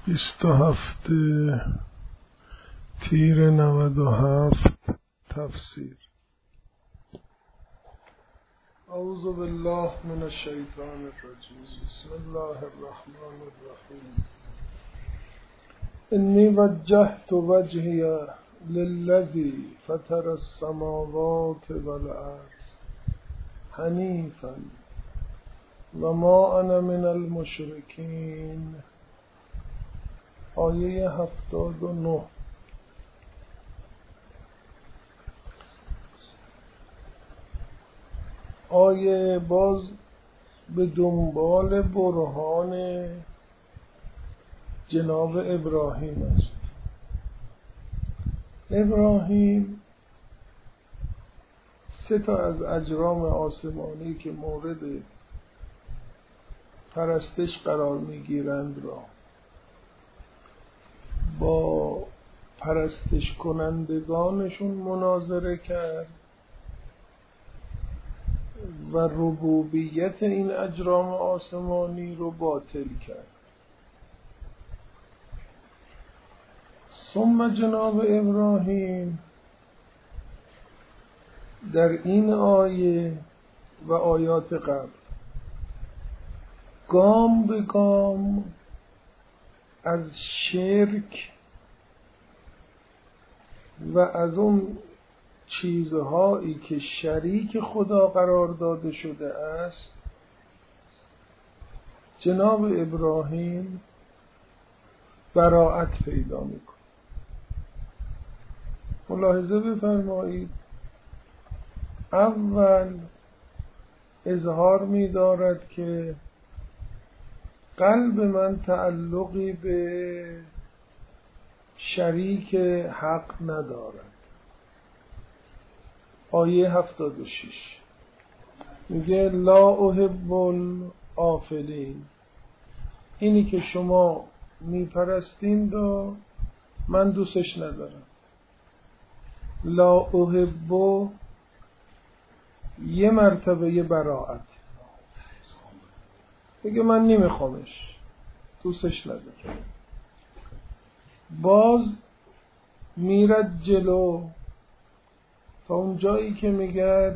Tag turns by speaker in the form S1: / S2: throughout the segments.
S1: 27 تیر 97 تفسیر. اعوذ بالله من الشیطان الرجیم. بسم الله الرحمن الرحیم. انی وجهت وجهی للذی فطر السماوات والارض حنیفا و ما انا من المشرکین. آیه 79. آیه باز به دنبال برهان جناب ابراهیم است. ابراهیم سه تا از اجرام آسمانی که مورد پرستش قرار میگیرند را با پرستش کنندگانشون مناظره کرد و ربوبیت این اجرام آسمانی رو باطل کرد. ثم جناب ابراهیم در این آیه و آیات قبل گام به گام از شرک و از اون چیزهایی که شریک خدا قرار داده شده است جناب ابراهیم براءت پیدا میکنه. ملاحظه بفرمایید، اول اظهار می‌دارد که قلب من تعلقی به شریک حق ندارد. آیه 76 میگه لا احب الآفلین، اینی که شما میپرستین رو من دوستش ندارم. لا احب یه مرتبه یه براءت، میگه من نمیخوامش، دوستش ندارم. باز میرد جلو تا اون جایی که میگه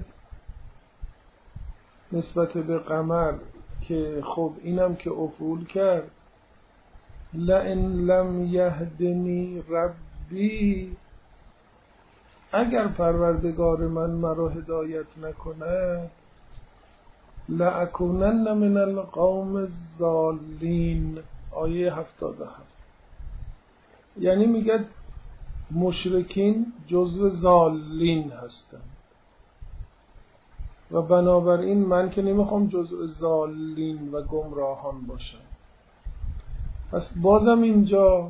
S1: نسبت به قمر که خب اینم که افعول کرد لئن لم یهدنی ربی، اگر پروردگار من مرا هدایت نکند لأکونن من القوم الضالین. آیه 77. یعنی میگه مشرکین جزو ضالین هستند و بنابراین من که نمیخوام جزو ضالین و گمراهان باشم. پس بازم اینجا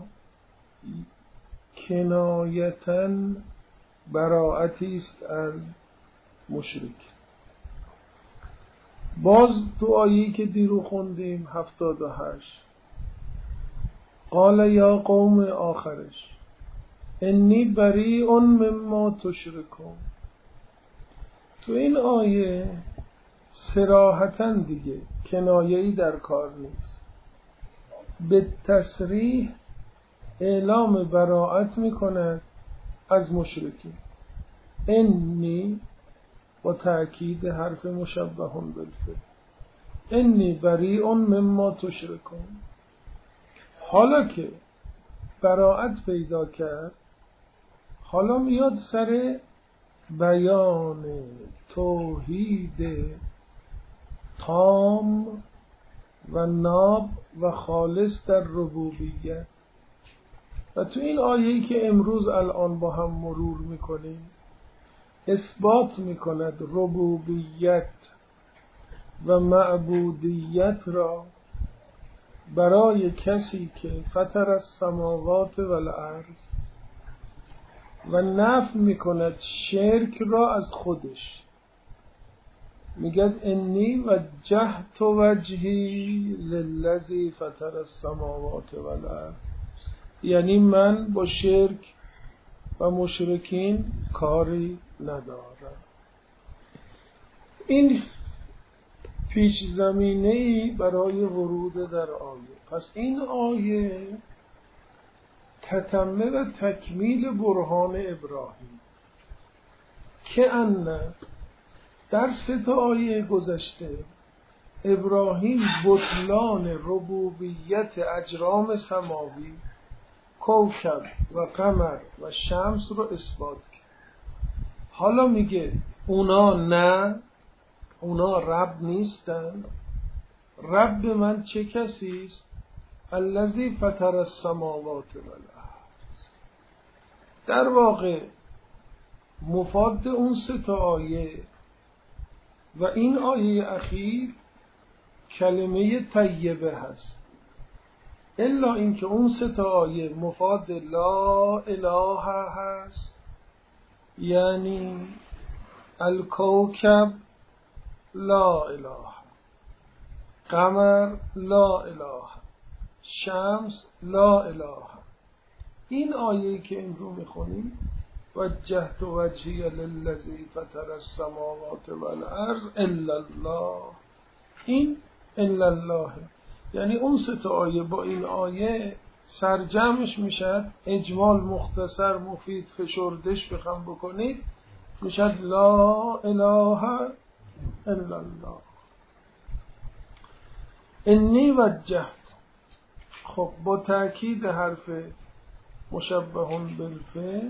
S1: کنایتاً براءتی است از مشرک. باز تو آیه‌ای که دیرو خوندیم 78 قال یا قوم، آخرش انی بریء مما تشرکون. تو این آیه صراحتاً دیگه کنایه‌ای در کار نیست، به تصریح اعلام براءت میکند از مشرکین. انی با تأکید حرف مشبه بالفعل، انی بریء مما تشرکون. حالا که براءت پیدا کرد، حالا میاد سر بیان توحید تام و ناب و خالص در ربوبیت. و تو این آیه‌ای که امروز الان با هم مرور میکنیم اثبات میکند ربوبیت و معبودیت را برای کسی که فطر السماوات والارض و نفی میکند شرک را از خودش. میگه انی وجهت وجهی للذی فطر السماوات والارض، یعنی من با شرک و مشرکین کاری ندارم. این پیش زمینه‌ای برای ورود در آیه. پس این آیه تتمه و تکمیل برهان ابراهیم که ان در 3 آیه گذشته ابراهیم بطلان ربوبیت اجرام سماوی کوکب و قمر و شمس رو اثبات کرد. حالا میگه اونا نه، اونا رب نیستن. رب من چه کسی است؟ الذی فطر السماوات والارض. در واقع مفاد اون 3 آیه و این آیه اخیر کلمه طیبه هست، الا اینکه اون 3 آیه مفاد لا اله هست، یعنی الکوکب لا اله، قمر لا اله، شمس لا اله. این آیه که امروز میخونیم وجهت وجهی للذی فطر السماوات والارض الا الله، این الا الله یعنی اون 3 آیه با این آیه سرجمش میشد، اجمال مختصر مفید فشردش بخوام بکنید میشد لا اله الا الله. انی وجهت، خب با تأکید حرف مشبه بالفعل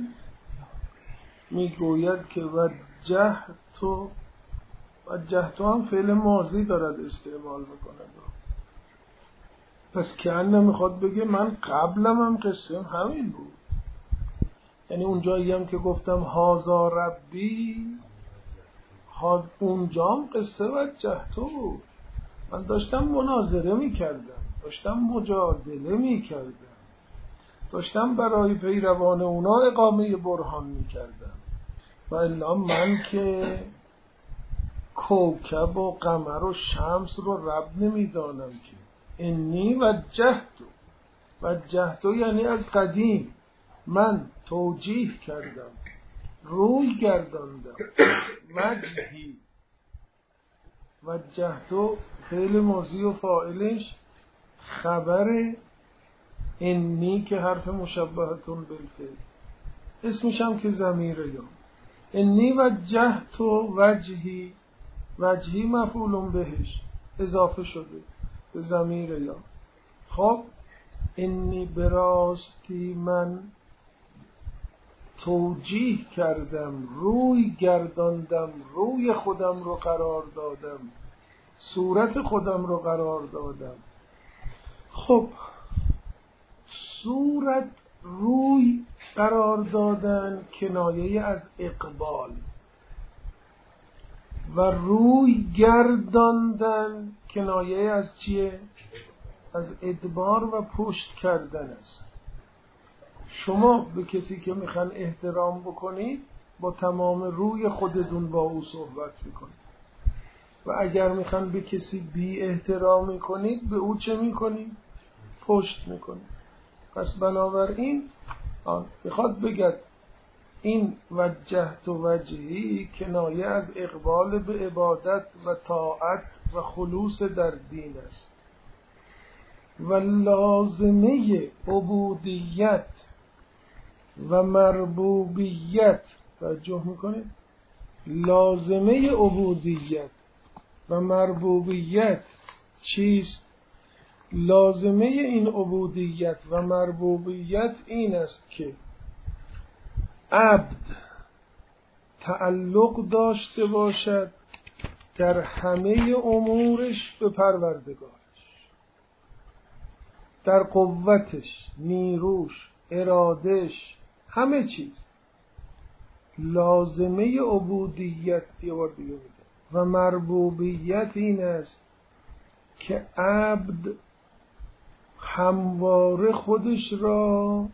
S1: میگوید که وجهت هم فعل ماضی دارد استعمال میکنه، پس که میخواد بگه من قبلم هم قصه همین بود. یعنی اون جایی هم که گفتم هازا ربی، اونجا هم قصه وجهتو بود. من داشتم مناظره میکردم، داشتم مجادله میکردم، داشتم برای پیروان اونا اقامه برهان میکردم. و الا من که کوکب و قمر و شمس رو رب نمیدانم که. انی وجهتو یعنی از قدیم من توجیه کردم، روی گرداندم. وجهتو فعل ماضی و فاعلش خبر انی که حرف مشبهتون بالفعل، اسمش هم که ضمیره. یا انی وجهتو وجهی مفعول بهش اضافه شده به ضمیر یا. خب انی براستی من توجیه کردم، روی گرداندم، روی خودم رو قرار دادم، صورت خودم رو قرار دادم. خب صورت، روی قرار دادن کنایه از اقبال و روی گرداندن کنایه از چیه؟ از ادبار و پشت کردن است. شما به کسی که میخوان احترام بکنید با تمام روی خودتون با او صحبت میکنید و اگر میخوان به کسی بی احترام میکنید به او چه میکنید؟ پشت میکنید. پس بنابراین میخواد بگد این وجهت و وجهی کنایه از اقبال به عبادت و طاعت و خلوص در دین است و لازمه عبودیت و مربوبیت. توجه میکنید؟ لازمه عبودیت و مربوبیت چیست؟ لازمه این عبودیت و مربوبیت این است که عبد تعلق داشته باشد در همه امورش به پروردگارش، در قوتش، نیروش، ارادش، همه چیز. لازمه عبودیت یه بار دیگه میگه و مربوبیت این است که عبد همواره خودش را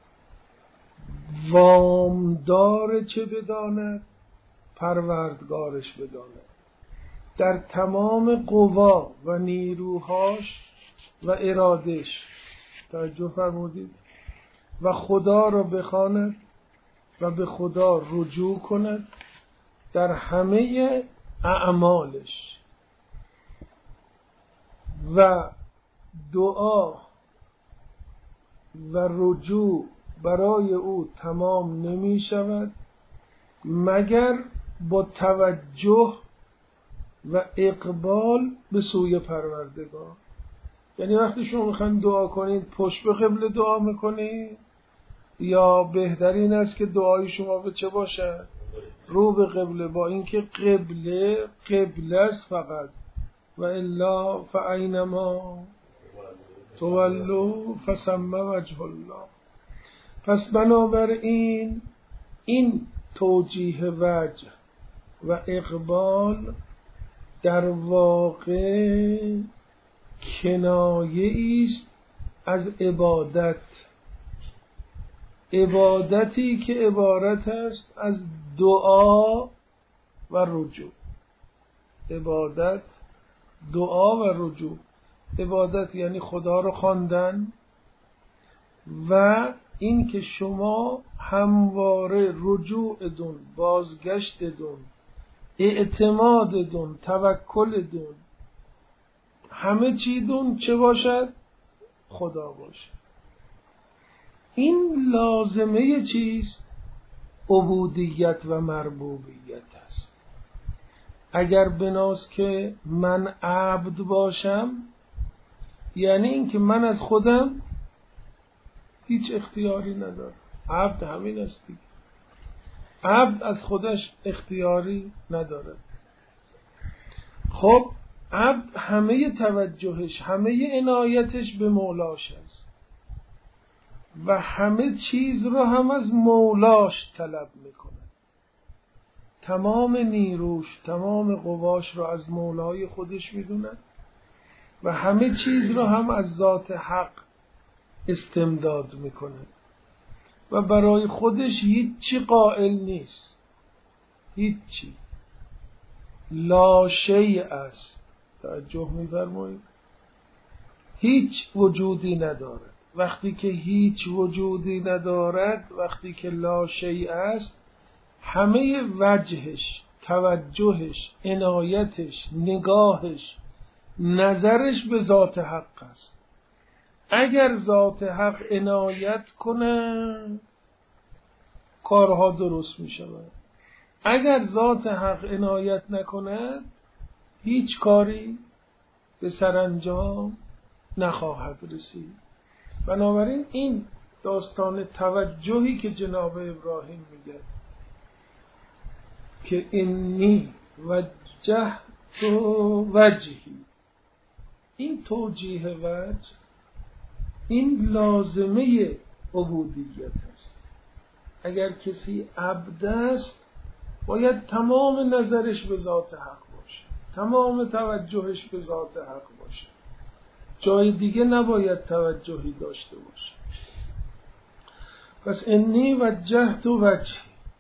S1: وامدار چه بداند؟ پروردگارش بداند، در تمام قوا و نیروهاش و ارادش. توجه فرمودید؟ و خدا را بخواند و به خدا رجوع کند در همه اعمالش و دعا و رجوع برای او تمام نمی شود مگر با توجه و اقبال به سوی پروردگار. یعنی وقتی شما میخواین دعا کنید پشت به قبله دعا میکنید، یا بهترین است که دعای شما به چه باشد؟ رو به قبله، با اینکه قبله است فقط، و الا فاینما تولوا فثم وجه الله. پس بنابراین این توجیه وجه و اقبال در واقع کنایه است از عبادت، عبادتی که عبارت است از دعا و رجوع. عبادت دعا و رجوع. عبادت یعنی خدا رو خواندن و این که شما همواره رجوع دون، بازگشت دون، اعتماد دون، توکل دون، همه چی دون چه باشد؟ خدا باشد. این لازمه چیست؟ عبودیت و مربوبیت است. اگر بناست که من عبد باشم، یعنی این که من از خودم هیچ اختیاری ندارم. عبد همین است دیگه. عبد از خودش اختیاری نداره. خب عبد همه توجهش، همه عنایتش به مولاش است و همه چیز رو هم از مولاش طلب میکنه. تمام نیروش، تمام قواش رو از مولای خودش میدونه و همه چیز رو هم از ذات حق استمداد میکنه و برای خودش هیچی قائل نیست. هیچی. لا شیء است. توجه می‌فرمایید؟ هیچ وجودی ندارد. وقتی که هیچ وجودی ندارد، وقتی که لا شیء است، همه وجهش، توجهش، عنایتش، نگاهش، نظرش به ذات حق است. اگر ذات حق عنایت کنه کارها درست می شود. اگر ذات حق عنایت نکنه هیچ کاری به سرانجام نخواهد رسید. بنابراین این داستان توجهی که جناب ابراهیم میگه که انی وجهت وجهی، این توجیه وجه، این لازمه عبودیت است. اگر کسی عبد است باید تمام نظرش به ذات حق باشه، تمام توجهش به ذات حق باشه، جای دیگه نباید توجهی داشته باشه. پس انی وجهت وجهی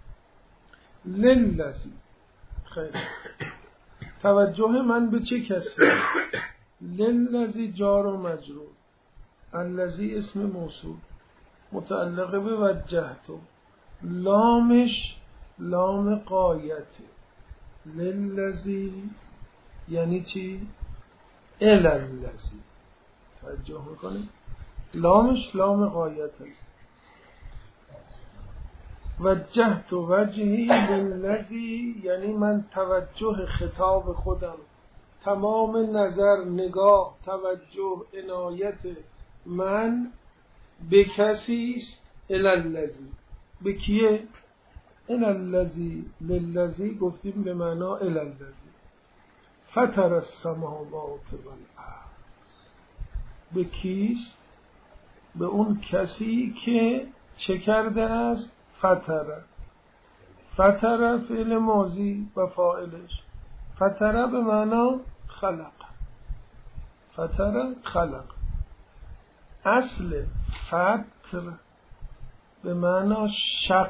S1: للذی، خیلی توجه من به چه کسی؟ للذی جار و مجرور، الذی اسم موصول متعلق به وجهت، لامش لام قایته. للذی یعنی چی؟ الالذی. توجه میکنید؟ لامش لام قایت است. وجهت وجهی للذی یعنی من توجه خطاب خودم، تمام نظر، نگاه، توجه، عنایت من به کسی است. الالذی به کیه؟ الالذی. للذی گفتیم به معنا الالذی فطر السماوات والارض. به کیست؟ به اون کسی که چه کرده است؟ فطر. فطر فعل ماضی و فاعلش، فطر به معنا خلق. فطر خلق. اصل فطر به معنا شق.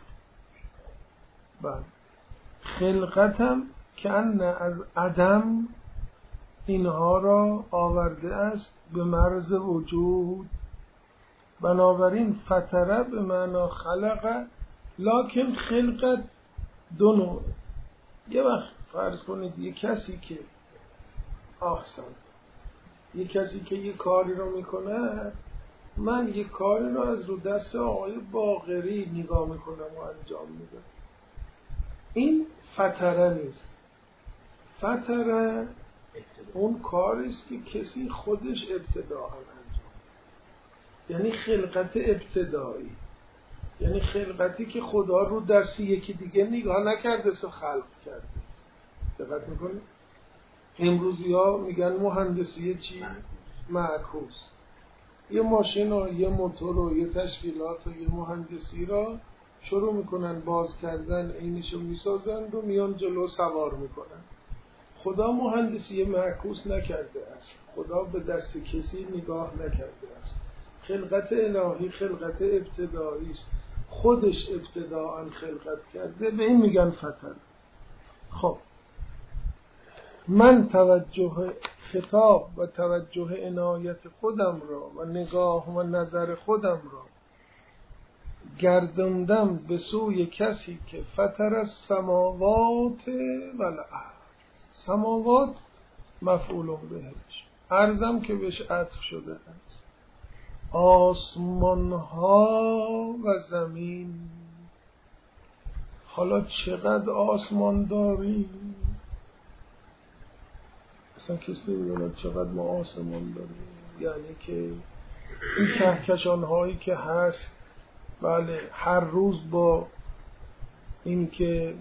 S1: بعد خلقتم که ان از عدم اینها را آورده است به مرز وجود. بنابراین فطره به معنا خلقه، لکن خلقت دو نوع. یه وقت فرض کنید یه کسی که یه کسی که یه کاری رو میکنه من یه کاری رو از رو دست آقای باقری نگاه میکنم و انجام میدم. این فتره نیست. فتره اون کاریست که کسی خودش ابتداء انجام، یعنی خلقت ابتدایی، یعنی خلقتی که خدا رو دست یکی دیگه نگاه نکرده سو خلق کرده. دقت میکنید؟ امروزی ها میگن مهندسی چی؟ معکوس. یه ماشین و یه موتور و یه تشکیلات و یه مهندسی را شروع میکنن باز کردن، اینشو میسازن و میان جلو سوار میکنن. خدا مهندسی معکوس نکرده است. خدا به دست کسی نگاه نکرده است. خلقت الهی خلقت ابتدایی است. خودش ابتداءً خلقت کرده، به این میگن فتن. خب من توجه خطاب و توجه عنایت خودم را و نگاه و نظر خودم را گرداندم به سوی کسی که فطر السماوات و الارض. سماوات مفعول بهش، ارضم که بهش عطف شده است، آسمان ها و زمین. حالا چقدر آسمان داریم؟ اصلا کسی نمی‌دونه چقدر ما آسمان داریم. یعنی که این کهکشان هایی که هست، بله هر روز با این که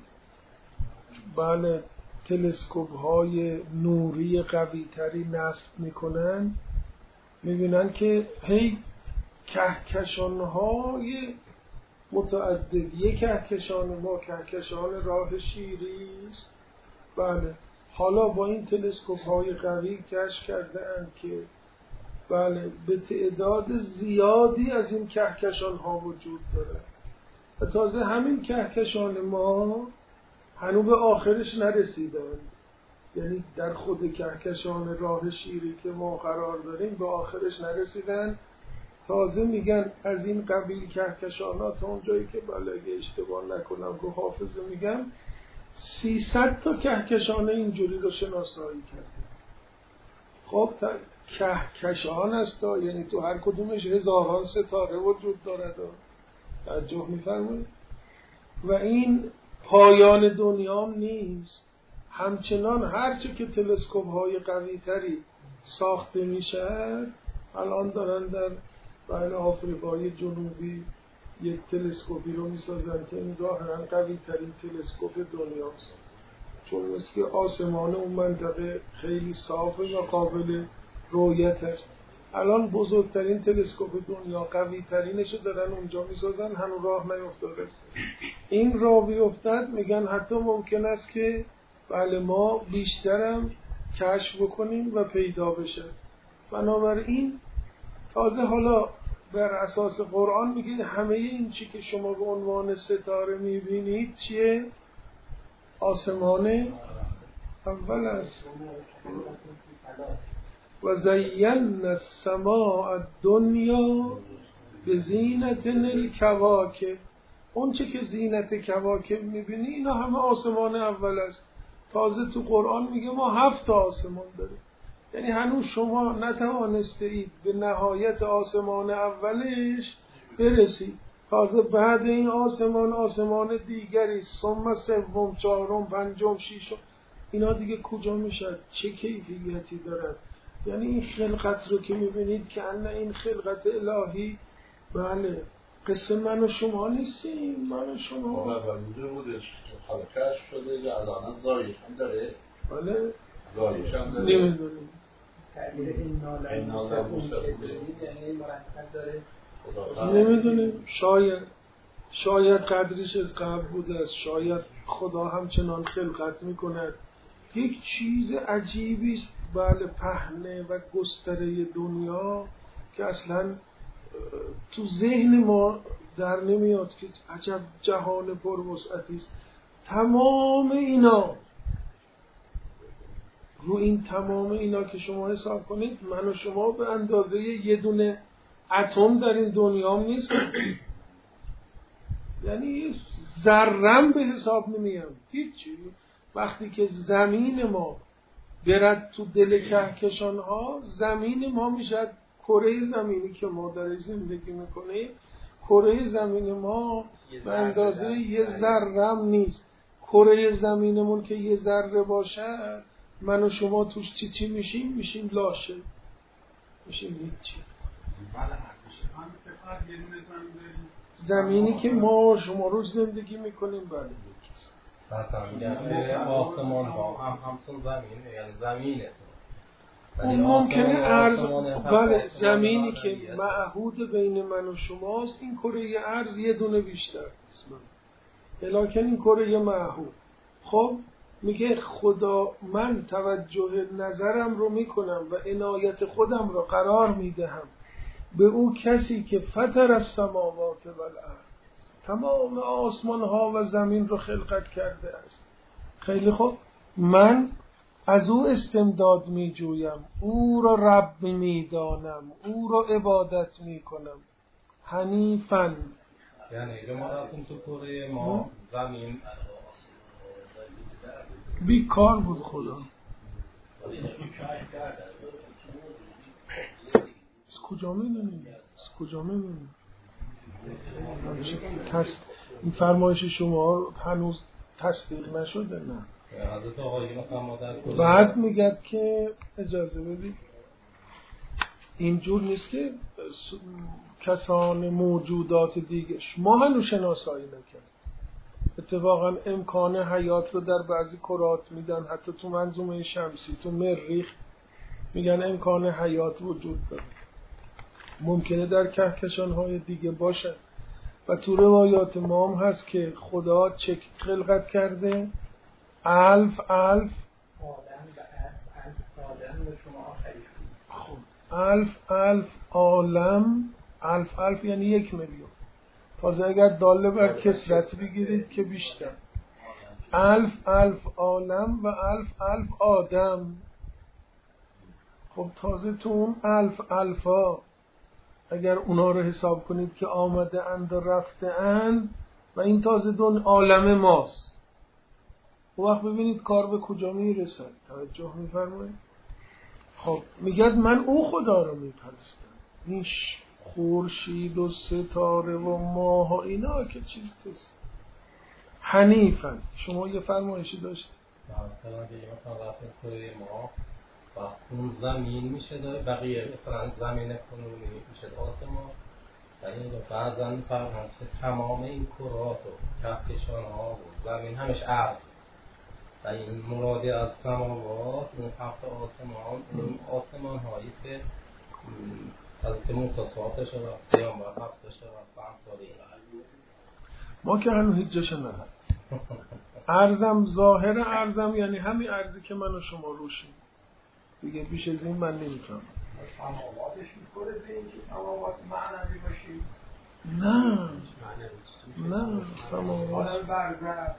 S1: بله تلسکوپ های نوری قوی تری نصب میکنن، میبینن که هی کهکشان های متعدد، یک کهکشان ما کهکشان راه شیری است. بله حالا با این تلسکوپ های قوی کشف کردن که بله به تعداد زیادی از این کهکشان ها وجود داره و تازه همین کهکشان ما هنوز به آخرش نرسیدن. یعنی در خود کهکشان راه شیری که ما قرار داریم به آخرش نرسیدن. تازه میگن از این قبیل کهکشانات، اون جایی که بله اگه اشتباه نکنم رو حافظه میگم 300 تا کهکشان اینجوری رو شناسایی کرده. خب کهکشان است، یعنی تو هر کدومش هزاران ستاره وجود دارد. توجه می‌فرمایید؟ و این پایان دنیام نیست. همچنان هرچه که تلسکوپ های قوی تری ساخته میشه، الان دارن در بین آفریقای جنوبی یک تلسکوپی رو میسازن که این ظاهرا قوی ترین تلسکوپ دنیاست، چون مثل که آسمان اون منطقه خیلی صافه و قابل رؤیت است. الان بزرگترین تلسکوپ دنیا قوی ترینش دارن اونجا میسازن، هنوز راه نیفتاده. این راه بیفتد میگن حتی ممکن است که بله ما بیشترم کشف بکنیم و پیدا بشه. بنابراین تازه حالا بر اساس قرآن میگه همه این چی که شما به عنوان ستاره میبینید چیه؟ آسمان اول است. و زینا السماء الدنیا به زینت الکواکب. اون چه که زینت کواکب میبینی اینا همه آسمان اول است. تازه تو قرآن میگه ما 7 آسمان داریم. یعنی هنوز شما نتوانسته اید به نهایت آسمان اولش برسید. تازه بعد این آسمان دیگری، ثم سوم، چهارم، پنجم، ششم، اینا دیگه کجا میشد؟ چه کیفیتی دارد؟ یعنی این خلقت رو که میبینید که ان این خلقت الهی، بله قصه من و شما نیستیم. من و شما
S2: بودش خلقش شده یا الان زایش هم داره؟
S1: بله
S2: زایش هم داره؟
S1: نمیدونیم.
S3: تعبیر این ناله یعنی مرتب داره؟
S1: نمیدونیم. شاید قدرش از قبل بوده است. شاید خدا همچنان خلقت میکند. یک چیز عجیبی است بله پهنه و گستره دنیا که اصلا تو ذهن ما در نمیاد که عجب جهان پروسعتی است. تمام اینا رو این تمام اینا که شما حساب کنید، من و شما به اندازه یه دونه اتم در این دنیا نیست. یعنی ذرم به حساب نمیام. هیچی. وقتی که زمین ما برد تو دل کهکشان ها، زمین ما میشد کره زمینی که ما در زندگی میکنیم، کره زمین ما به اندازه یه ذره‌ام نیست. کره زمینمون که یه ذره باشه، من و شما توش چی میشیم لاشه، میشیم هیچی. زمینی که ما شما روش زندگی میکنیم بله
S4: مثلا آسمان ها همچون زمین، یعنی زمینه
S1: اون ممکنه بله زمینی که معهود بین من و شماست، این کره ارض یه دونه بیشتر است، لکن این کره معهود. خب میگه خدا من توجه نظرم رو میکنم و عنایت خودم رو قرار میدهم به او کسی که فطر السماوات والارض، تمام آسمان ها و زمین رو خلقت کرده است. خیلی خوب، من از او استمداد می جویم، او را رب می دانم، او را عبادت می کنم. حنیفاً،
S4: یعنی ما رفتیم تو کره ما زمین
S1: بیکار بود خدا. از کجا میدونیم؟ این فرمایش شما هنوز تصدیق نشده. نه بعد میگد که اجازه بدید اینجور نیست که کسان موجودات دیگه ما هنوز شناسایی نکرد. اتفاقا امکان حیات رو در بعضی کرات میدن، حتی تو منظومه شمسی، تو مریخ میگن امکان حیات وجود داره، ممکنه در کهکشان‌های دیگه باشه. و تو روایات ما هم هست که خدا چه خلقت کرده؟ الف عالم. الف یعنی 1 میلیون. تازه اگر داله بر کثرت بگیرید که بیشتر. الف عالم و الف آدم. خب تازه تو اون الفا اگر اونا رو حساب کنید که آمده اند و رفته اند و این تازه دون عالم ماست، اون وقت ببینید کار به کجا میرسد. توجه میفرمایید؟ خب میگد من او خدا رو میپرستم، این خورشید و ستاره و ماه و اینا که چیز نیست. حنیفاً شما یه فرمایشی داشتید
S4: مثلا دیگه مثلا رفتیم توی ما و اون زمین میشه داره، بقیه مثلا زمین کنونی میشه آسمان و این بعضا فرمان که تمام این کرات و کهکشان ها و زمین همش عرض و این مرادی از سماوات اون 7 آسمان، اون آسمان هایی که از که متصاعدش و قیام و هفتش و 5 سالی
S1: ما که هنو هیچ جاش ندارم. ارزم ظاهر ارزم یعنی همین ارزی که من و شما روشیم دیگه، بیش از این من نمیتونم.
S3: سماواتش میکنه به این که سماوات معنوی باشی؟
S1: نه سماوات
S3: برزخ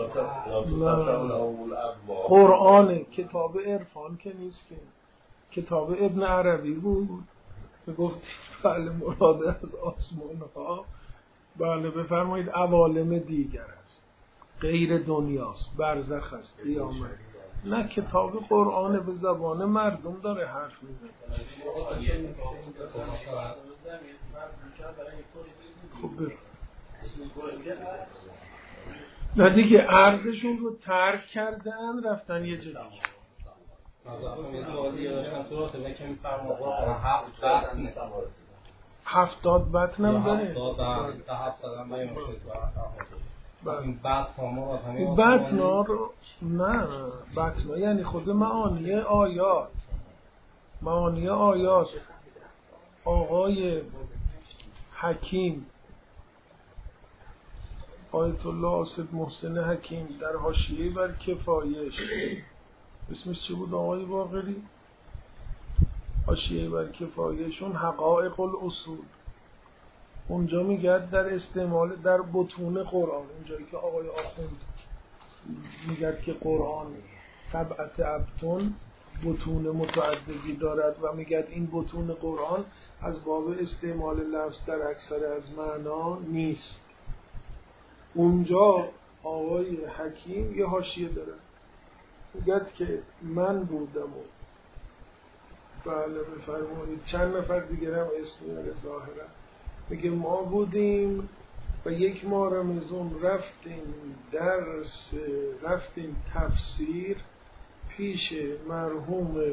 S1: قرآن کتاب عرفان که نیست، که کتاب ابن عربی بود گفت بله مراد از آسمان ها بله بفرمایید عوالم دیگر است، غیر دنیاست، برزخ است، قیامت. نه کتاب قرآن به زبان مردم داره حرف میزنه. خب نه دیگه ارزشون رو ترک کردن رفتن یه جا دیگه. هفتاد بطنم داره. بطنا رو نه، بطنا یعنی خود معانی آیات. آقای حکیم آیت الله اسد محسن حکیم در حاشیه بر کفایش، اسمش چی بود آقای باقری؟ حاشیه بر کفایشون حقایق الاصول، اونجا میگه در استعمال در بطون قرآن، اونجایی که آقای آخوند میگه که قرآن 7 ابطن بطون متعددی دارد و میگه این بطون قرآن از باب استعمال لفظ در اکثر از معنا نیست. اونجا آقای حکیم یه حاشیه داره میگه که من بودم و بله بفرمایید. چند نفر دیگر هم اسم میاره ظاهرا. میگه ما بودیم و یک ماه رمضان رفتیم تفسیر پیش مرحوم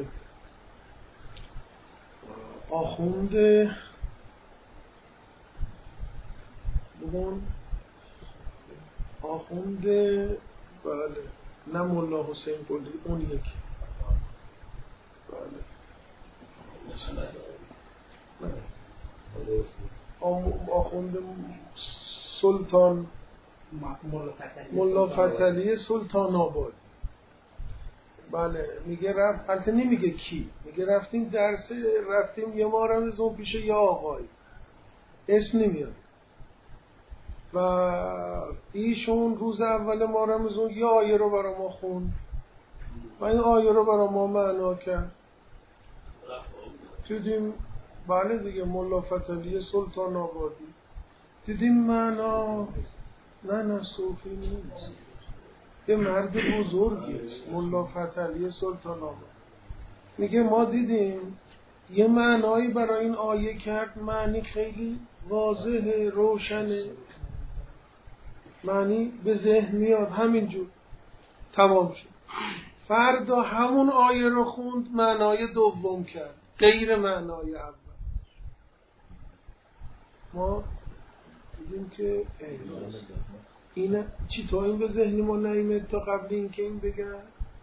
S1: آخونده بله نه ملا حسین قلی، اون یکی بله آخونده سلطان ملا فتحعلی سلطان آباد. بله میگه البته نمیگه کی، میگه رفتیم رفتیم یه ماه رمضان پیش یه آقای، اسم نمیاد، و ایشون روز اول ماه رمضان یه آیه رو برای ما خوند و این آیه رو برای ما معنا کرد. دیدیم بله دیگه ملا فتحعلی سلطان آبادی، دیدیم معنا نه صوفی نیست، یه مرد بزرگی است ملا فتحعلی سلطان آباد. میگه ما دیدیم یه معنایی برای این آیه کرد، معنی خیلی واضحه روشنه، معنی به ذهن میاد، همینجور تمام شد. فردا همون آیه رو خوند، معنای دوم کرد غیر معنای اول. ما دیدیم که این چی تا این به ذهن ما نیامد تا قبل این که این بگن.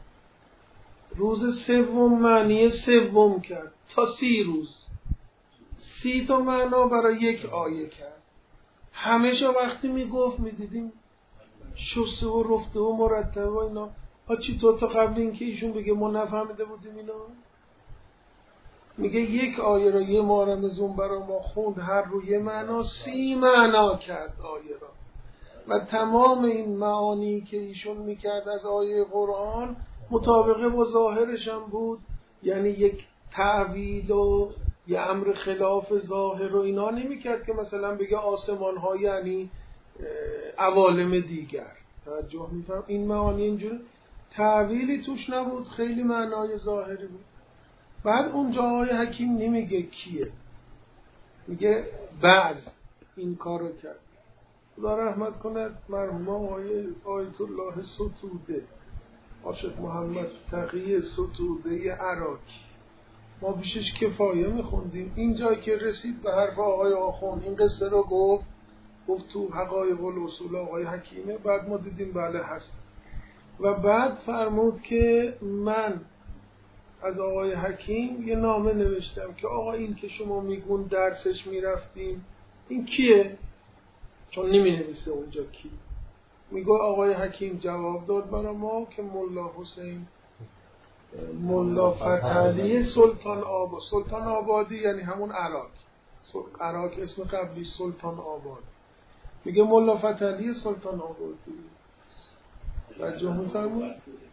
S1: روز سوم معنی سوم کرد تا 30 روز 30 تا معنا برای یک آیه کرد. همیشه وقتی میگفت میدیدیم شسته و رفته و مرتب و اینا. چی تا قبل این که ایشون بگه ما نفهمیده بودیم اینا. میگه یک آیه رو یه ماه رمضان برای ما خوند، هر روی یه معنا 30 معنا کرد آیه را، و تمام این معانی که ایشون میکرد از آیه قرآن مطابقه با ظاهرش هم بود، یعنی یک تعویل و یه امر خلاف ظاهر و اینا نمیکرد که مثلا بگه آسمان ها یعنی عوالم دیگر. توجه میفهم این معانی اینجور تعویلی توش نبود، خیلی معنای ظاهری بود. بعد اونجا آقای حکیم نمیگه کیه، میگه بعض این کارو کرد. خدا رحمت کند مرحوم آیت الله ستوده، عاشق محمد تقی ستوده عراقی، ما پیشش کفایه میخوندیم. اینجا که رسید به حرف آقای آخوند این قصه رو گفت تو حقایق الاصول آقای حکیمه. بعد ما دیدیم بله هست، و بعد فرمود که من از آقای حکیم یه نامه نوشتم که آقا این که شما میگون درسش میرفتیم این کیه؟ چون نمی نویسه اونجا کی. میگه آقای حکیم جواب داد برای ما که ملا حسین ملا فتحعلی سلطان آباد. سلطان آبادی یعنی همون عراق اسم قبلی سلطان آباد. میگه ملا فتحعلی سلطان آبادی. توجه می‌فرمایید؟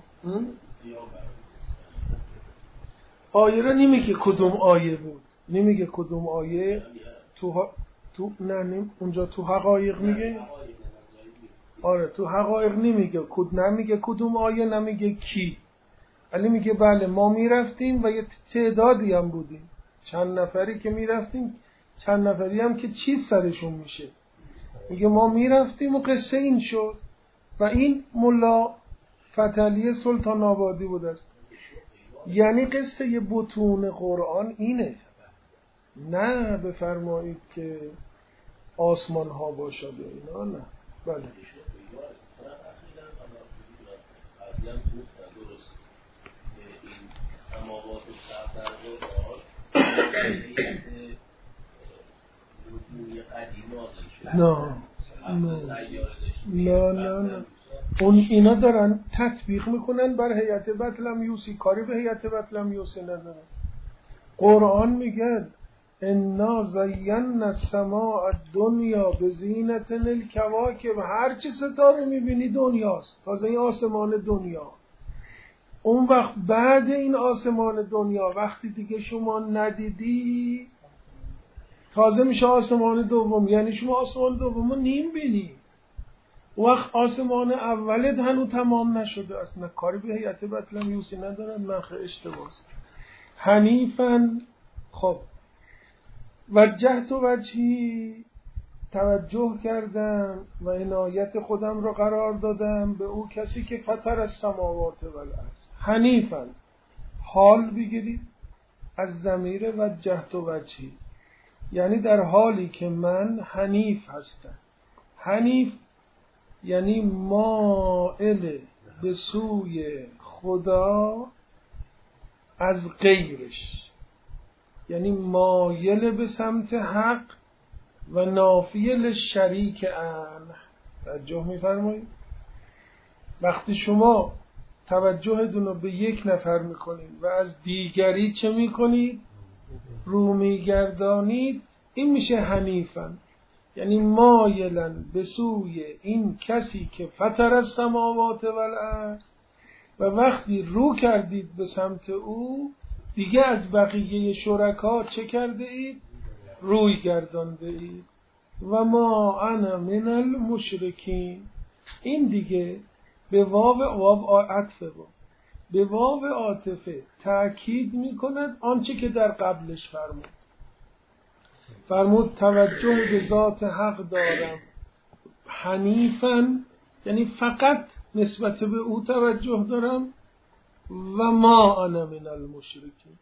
S1: آیه را نمیگه کدوم آیه بود، نمیگه کدوم آیه. اونجا تو حقایق میگه. آره تو حقایق نمیگه نمیگه کدوم آیه، نمیگه کی، ولی میگه بله ما میرفتیم و یه تعدادی هم بودیم، چند نفری که میرفتیم، چند نفری هم که چیز سرشون میشه. میگه ما میرفتیم و قصه این شد و این ملا فتحعلی سلطان آبادی بود است. یعنی قصه بطون قرآن اینه، نه بفرمایید که آسمان ها باشد اینا، نه. بله نه اون اینا دارن تطبیق میکنن بر هیئت بطلمیوسی، کاری به هیئت بطلمیوسی ندارن. قرآن میگه انا زینا السماء الدنیا بزینة الکواکب، هر چی ستاره میبینی دنیاست، تازه این آسمان دنیا. اون وقت بعد این آسمان دنیا وقتی دیگه شما ندیدی تازه میشه آسمان دوم، یعنی شما آسمان دوم رو نیم بینی. وقت آسمان اولت هنوز تمام نشده، اصلا کاری به هیئت بطلمیوسی ندارن، نخ اشتباهه. حنیفاً. خب وجهت وجهی، توجه کردم و عنایت خودم را قرار دادم به او کسی که فطر السماوات و الارض. حنیفاً حال بگیرید از ضمیر وجهت وجهی، یعنی در حالی که من حنیف هستم. حنیف یعنی مائل به سوی خدا از غیرش، یعنی مایل به سمت حق و نافی للشریک عنه. توجه می‌فرمایید؟ وقتی شما توجهتون رو به یک نفر می‌کنید و از دیگری چه می‌کنید؟ رو می‌گردانید، این میشه حنیفاً، یعنی مایلاً به سوی این کسی که فطر السماوات و الارض، و وقتی رو کردید به سمت او دیگه از بقیه شرکا چه کرده اید؟ روی گردانده اید. و ما انا من المشرکین، این دیگه به واو عطفه به واو عاطفه تأکید میکند آنچه که در قبلش فرمود توجه به ذات حق دارم. حنیفاً یعنی فقط نسبت به او توجه دارم. و ما انا من المشرکین،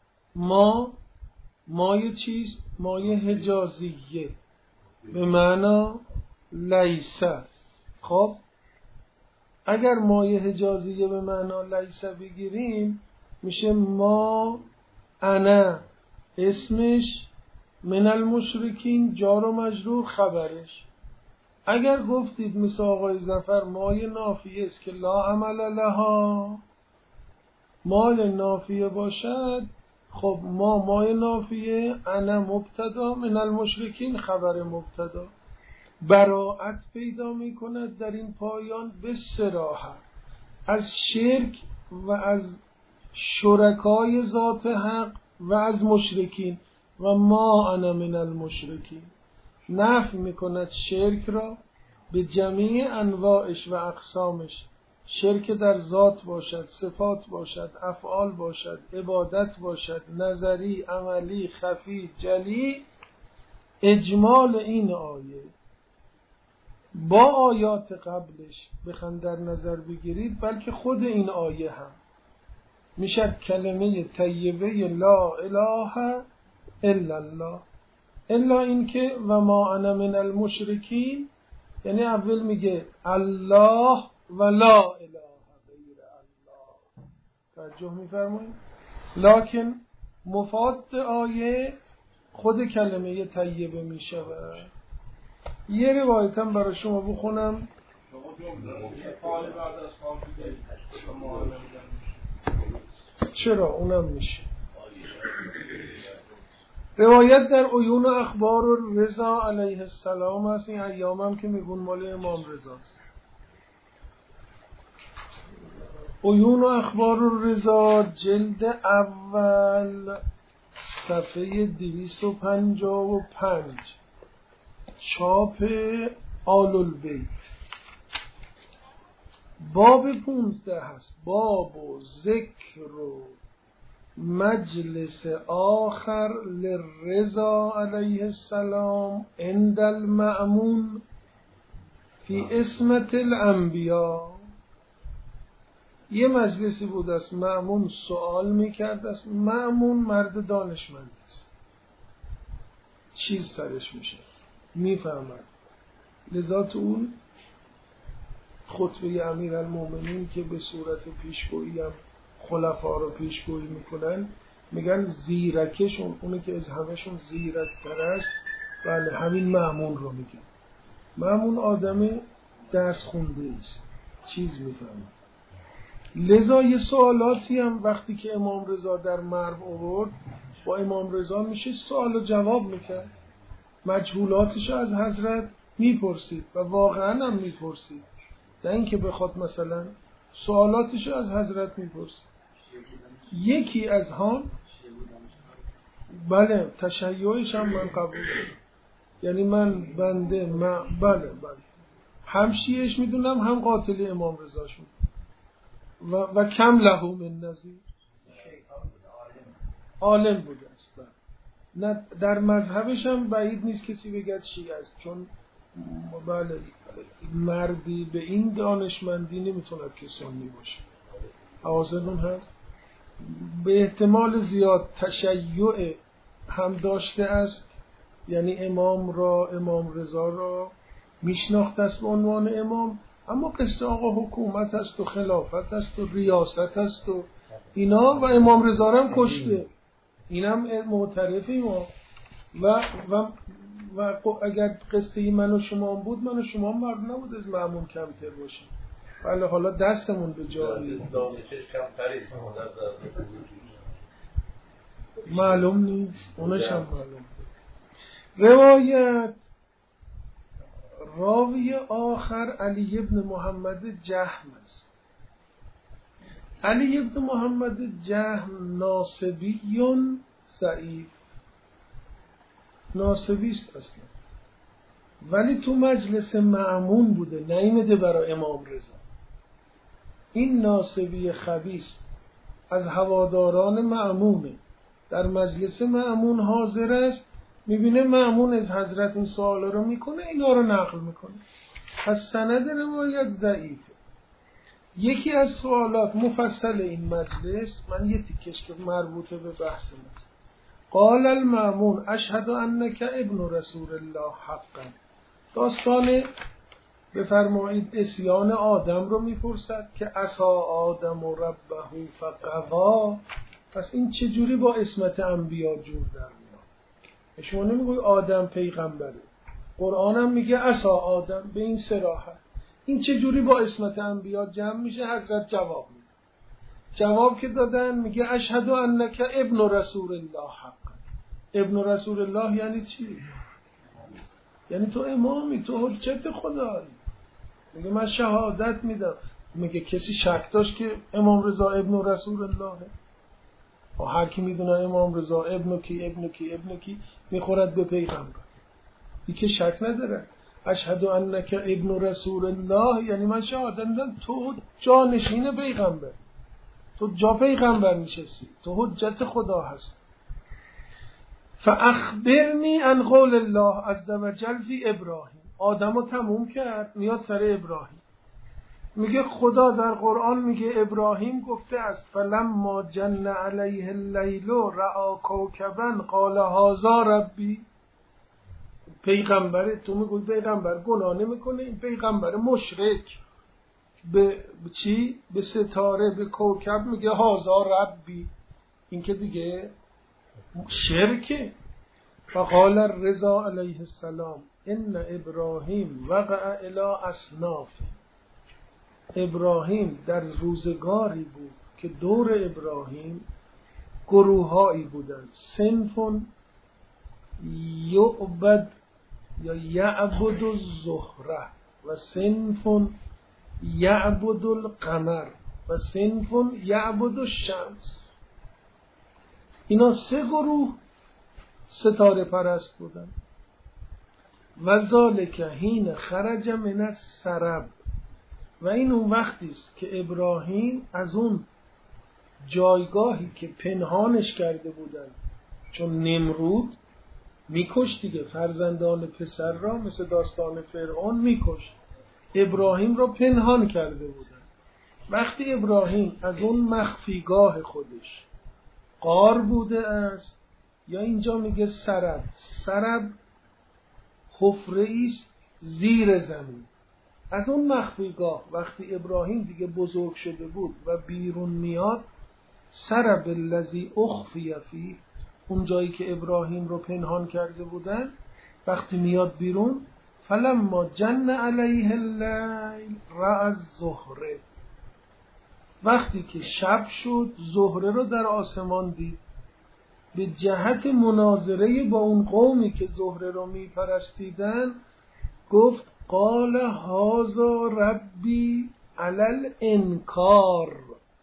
S1: مای چیز؟ مای حجازیه به معنی لیسه. خب اگر مای حجازیه به معنی لیسه بگیریم میشه ما انا اسمش، من المشرکین جار و مجرور خبرش. اگر گفتید مثل آقای ظفر مای نافیه است که لا عمل لها، مال نافیه باشد، خب مای نافیه انا مبتدا، من المشرکین خبر مبتدا، براءت پیدا می کند در این پایان به صراحت از شرک و از شرکای ذات حق و از مشرکین. و ما انا من المشرکین نفی می کند شرک را به جمیع انواعش و اقسامش، شرک در ذات باشد، صفات باشد، افعال باشد، عبادت باشد، نظری، عملی، خفی، جلی. اجمال این آیه با آیات قبلش بخواید در نظر بگیرید، بلکه خود این آیه هم میشه کلمه طیبه لا اله الا الله، الا این که و ما انا من المشرکین، یعنی اول میگه الله و لا اله غیر الله. توجه میفرمایید؟ لکن مفاد آیه خود کلمه طیبه میشود. یه روایت هم برای شما بخونم. چرا اونم میشه. روایت در عیون اخبار رضا علیه السلام هست. این ایام هم که میگون مال امام رضاست. عیون اخبار رضا جلد اول صفحه 255 چاپ آل البیت باب 15 هست. باب و ذکر و مجلس آخر للرضا علیه السلام عند المأمون فی اسمت الانبیاء. یه مجلسی بود است، مأمون سوال میکرد است. مأمون مرد دانشمند است، چیز سرش میشه، میفهمد. لذا تو اون خطبه امیرالمومنین که به صورت پیشگویی هم خلفا رو پیشگویی میکنن، میگن زیرکشون، اونی که از همهشون زیرکتر است، بله همین مأمون رو میگن. مأمون آدمی درس خونده است، چیز میفهمه. لذا یه سوالاتی هم وقتی که امام رضا در مرو آورد، با امام رضا میشه سوال و جواب میکرد، مجهولاتش از حضرت میپرسید و واقعا هم میپرسید، نه اینکه بخواد مثلا سوالاتش از حضرت میپرسید. یکی از هم بله تشیعش هم من قبول دارم، یعنی من بنده بله هم شیعش میدونم هم قاتل امام رضاش میدونم و کم له من نظیر. عالم بوده است. نه در مذهبش هم بعید نیست کسی بگه شیعه است، چون بله مردی به این دانشمندی نمیتوند که سنی باشه. حواستون هست؟ به احتمال زیاد تشیع هم داشته است، یعنی امام رضا را میشناخت است به عنوان امام، اما قصه آقا حکومت است و خلافت است و ریاست است و اینا، و امام رضا را هم کشته، اینم معترفی ما و اگر قصه من و شما بود، من و شما مرد نبود از معمول کمتر باشیم. بله حالا دستمون به جایی معلوم نیست، اونش هم معلوم. روایت راوی آخر علی ابن محمد جهم است. علی ابن محمد جهم ناصبیون ضعیف، ناصبیست اصلا، ولی تو مجلس مأمون بوده، نیامده برای امام رضا. این ناصبی خبیث از هواداران مأمونه، در مجلس مأمون حاضر است، میبینه مأمون از حضرت این سوالا رو میکنه، اینا رو نقل میکنه، پس سند روایت ضعیفه. یکی از سوالات مفصل این مجلس، من یه تیکش که مربوطه به بحث ماست، قال المأمون اشهد انک ابن رسول الله حقا. داستان بفرمایید اسیان آدم رو میپرسد که عصی آدم و ربه فقوا. پس این چجوری با اسمت انبیا جور در میاد؟ شما نمیگوی آدم پیغمبره، قرآن هم میگه عصی آدم به این صراحت، این چجوری با اسمت انبیا جمع میشه؟ حضرت جواب میده. جواب که دادن میگه اشهد انک ابن رسول الله حقا. ابن رسول الله یعنی چی؟ یعنی تو امامی، تو حجت خدایی. میگه من شهادت میدم. میگه کسی شک داشت که امام رضا ابن رسول اللهه؟ و هر کی میدونه امام رضا ابن کی میخورد به پیغمبر، این که شک نداره. اشهد انک ابن رسول الله یعنی من شهادت میدم تو جانشین پیغمبر، تو جا پیغمبر نشستی، تو حجت خدا هست. فاخبرنی عن قول الله عز وجل فی ابراهیم. آدمو تموم کرد، میاد سر ابراهیم، میگه خدا در قرآن میگه ابراهیم گفته است فلما جن علیه اللیل رأى کوکبا قال هذا ربی. پیغمبر، تو میگوی پیغمبر گناه نمیکنه، این پیغمبر مشرک به چی؟ به ستاره، به کوکب میگه هذا ربی، این که دیگه شرکه. فقال الرضا علیه السلام ان ابراهیم وقع الی اصناف. ابراهیم در روزگاری بود که دور ابراهیم گروهایی بودند، صنفون یعبد یا یعبد الزهره و صنفون یعبد القمر و صنفون یعبد الشمس. اینا سه گروه ستاره پرست بودند. و ذالک حین خرج من السرب. و این اون وقتی است که ابراهیم از اون جایگاهی که پنهانش کرده بودن، چون نمرود میکشت دیگه فرزندان پسر را، مثل داستان فرعون میکشت، ابراهیم را پنهان کرده بودن. وقتی ابراهیم از اون مخفیگاه خودش غار بوده است، یا اینجا میگه سرب، سرب حفره ایست زیر زمین، از اون مخفیگاه وقتی ابراهیم دیگه بزرگ شده بود و بیرون میاد، سرب الذی اخفی فیه، اون جایی که ابراهیم رو پنهان کرده بودن، وقتی میاد بیرون، فلما جن علیه اللیل رأى الزهره، وقتی که شب شد زهره رو در آسمان دید. به جهت مناظره با اون قومی که زهره رو میپرستیدن گفت قال هذا ربی علی الانکار،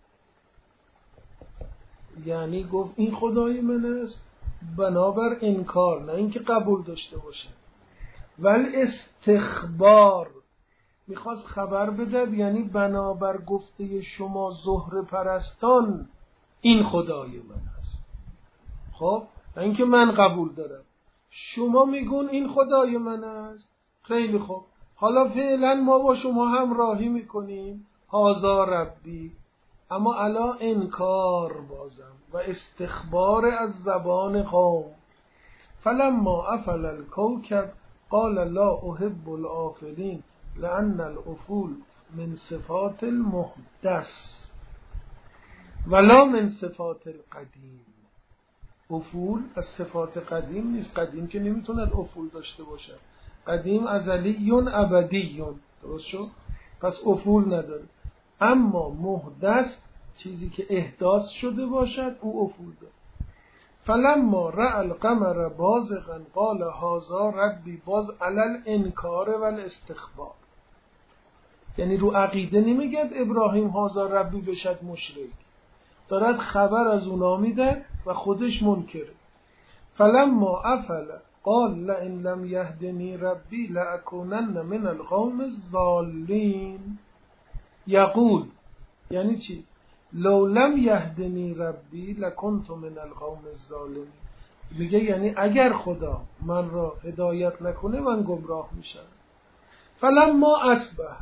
S1: یعنی گفت این خدای من است بنابر انکار، نه اینکه قبول داشته باشه. ول استخبار، میخواست خبر بده، یعنی بنابر گفته شما زهره پرستان این خدای من است. خب اینکه من قبول دارم، شما میگون این خدای من است. خیلی خوب، حالا فعلا ما با شما همراهی میکنیم، هازا ربی، اما الا انکار بازم و استخبار از زبان قوم. فلما افل الکوکب قال لا احب الافلین لان الافول من صفات المحدث ولا من صفات القدیم. افول از صفات قدیم نیست، قدیم که نمیتونه افول داشته باشه، قدیم ازلیون ابدیون، درست شد؟ پس افول نداره. اما محدث چیزی که احداث شده باشد او افول داره. فلما رأى القمر بازغا قال هذا ربی، باز علل انکار و الاستخبار، یعنی رو عقیده نمیگه ابراهیم هذا ربی بشد مشرک، دارد خبر از اونا میده و خودش منکره. فلما افل قال لئن لم یهدنی ربی لأکونن من القوم الضالین. یقول یعنی چی؟ لو لم یهدنی ربی لکنت من القوم الظالمین. میگه یعنی اگر خدا من را هدایت نکنه من گمراه میشم. فلما اصبح،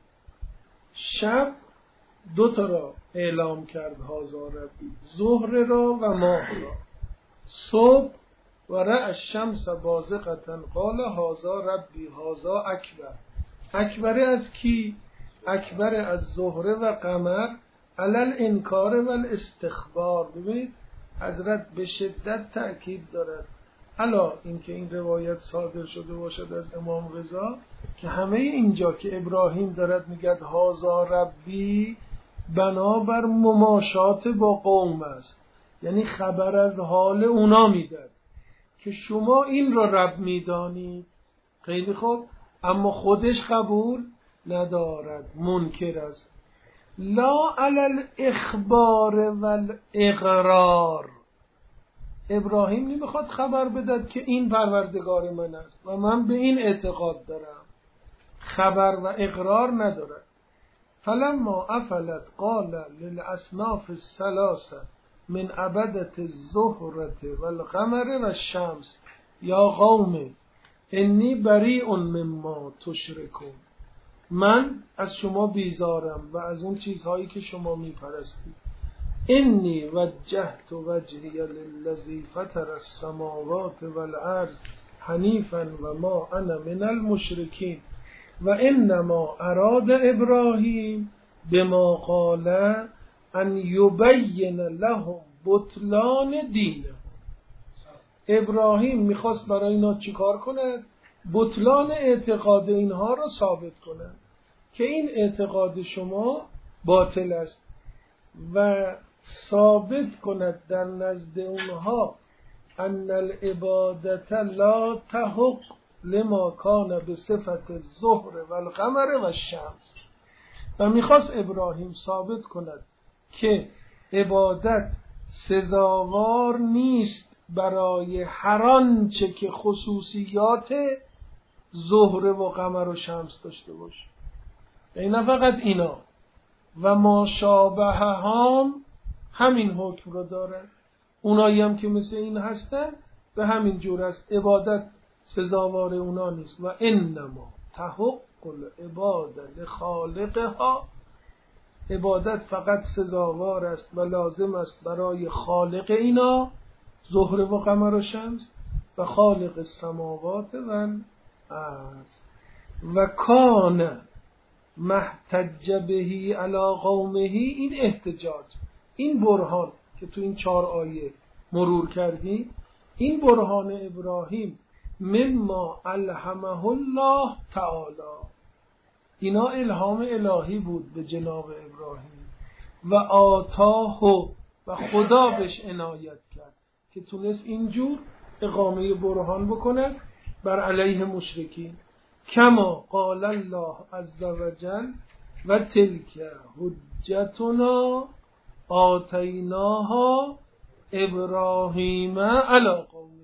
S1: شب دو تا را اعلام کرد هازا ربی، ظهر را و ماه را. صبح و رأى الشمس بازغة قال هازا ربی هازا اکبر. اکبر از کی؟ اکبر از زهره و قمر علل انکار و الاستخبار. ببینید حضرت به شدت تأکید دارد الا اینکه این روایت صادر شده باشد از امام رضا که همه اینجا که ابراهیم دارد میگه هازا ربی بنابر مماشات با قوم است، یعنی خبر از حال اونا میداد که شما این را رب میدانید. خیلی خوب، اما خودش قبول ندارد، منکر است. لا علل اخبار و اقرار. ابراهیم نمیخواد خبر بدهد که این پروردگار من است و من به این اعتقاد دارم، خبر و اقرار ندارد. فلما افلت قال للاصناف الثلاثه من عبدة الزهرة والقمر والشمس یا قوم انی بریء مما تشرکون. من از شما بیزارم و از اون چیزهایی که شما میپرستید. انی وجهت وجهی للذی فطر السماوات والارض حنیفا و ما انا من المشرکین و انما اراد ابراهیم بما قال ان یبین لهم بطلان دینه. ابراهیم میخواست برای اینا چیکار کند؟ بطلان اعتقاد اینها را ثابت کند که این اعتقاد شما باطل است و ثابت کند در نزد اونها ان العبادت لا تحق لما کان بصفت الظهر والقمر والشمس. و میخواست ابراهیم ثابت کند که عبادت سزاوار نیست برای هر آنچه که خصوصیات زهره و قمر و شمس داشته باشه، یعنی نه فقط اینا، و ما شابه همین حکم رو داره. اونایی هم که مثل این هستن به همین جور است، عبادت سزاوار اونا نیست. و انما تحق العبادة لخالقها، عبادت فقط سزاوار است و لازم است برای خالق اینا، زهره و قمر و شمس، و خالق السماوات و الارض. و کان محتج بهی علی قومه، این احتجاج، این برهان که تو این 4 آیه مرور کردیم، این برهان ابراهیم مما الهمه الله تعالی، اینا الهام الهی بود به جناب ابراهیم، و آتاه و خدا بهش عنایت کرد که تونست اینجور اقامه برهان بکنه بر علیه مشرکین. کما قال الله عز وجل و تلک حجتنا آتیناها ابراهیم علی قومه.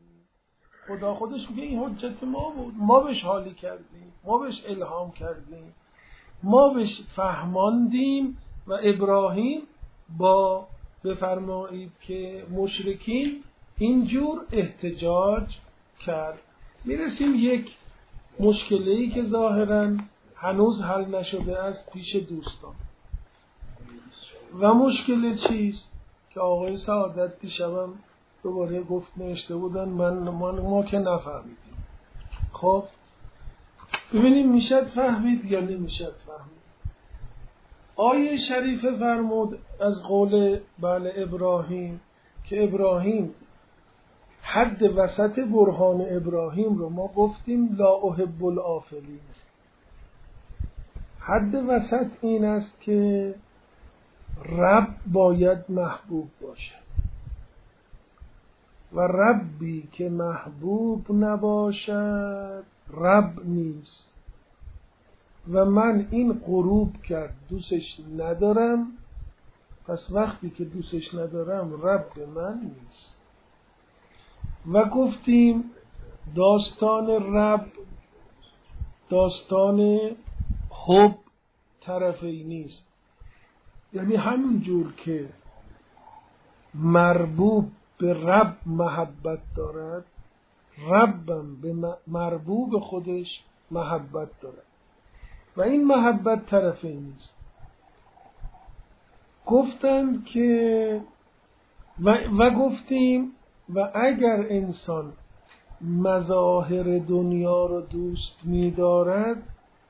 S1: خدا خودش میگه این حجت ما بود، ما بهش حالی کردیم، ما بهش الهام کردیم، ما بهش فهماندیم و ابراهیم با بفرمایید که مشرکین اینجور احتجاج کرد. میرسیم یک مشکله‌ای که ظاهراً هنوز حل نشده است پیش دوستان. و مشکل چیست؟ که آقای سعادت دیشبم دوباره گفت نوشته بودن ما که نفهمیدیم. خب ببینیم میشد فهمید یا نمیشد فهمید. آیه شریفه فرمود از قول ابراهیم که ابراهیم حد وسط برهان ابراهیم رو ما گفتیم لا احب الآفلین. حد وسط این است که رب باید محبوب باشه و ربی که محبوب نباشد رب نیست. و من این غروب کرد دوستش ندارم، پس وقتی که دوستش ندارم رب من نیست. و گفتیم داستان رب داستان حب طرفی نیست، یعنی همین جور که مربوب به رب محبت دارد، ربم به مربوب خودش محبت دارد و این محبت طرفی نیست. گفتند که و گفتیم و اگر انسان مظاهر دنیا رو دوست می دارد،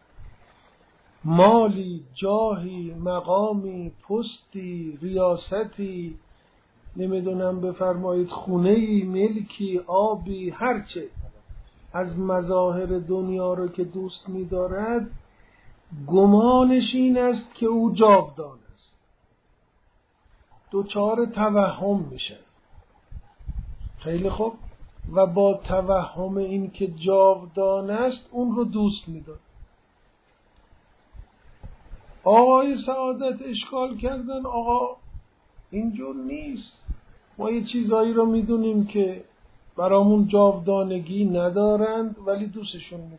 S1: مالی، جاهی، مقامی، پستی، ریاستی، نمیدونم بفرمایید خونه‌ای، ملکی، آبی، هرچه از مظاهر دنیا رو که دوست می دارد، گمانش این است که او جاودان است، دوچار توهم میشه. خیلی خوب. و با توهم این که جاودان است اون رو دوست می‌داره. آقای سعادت اشکال کردن آقا اینجور نیست، ما یه چیزایی رو میدونیم که برامون جاودانگی ندارند ولی دوستشون می‌داریم.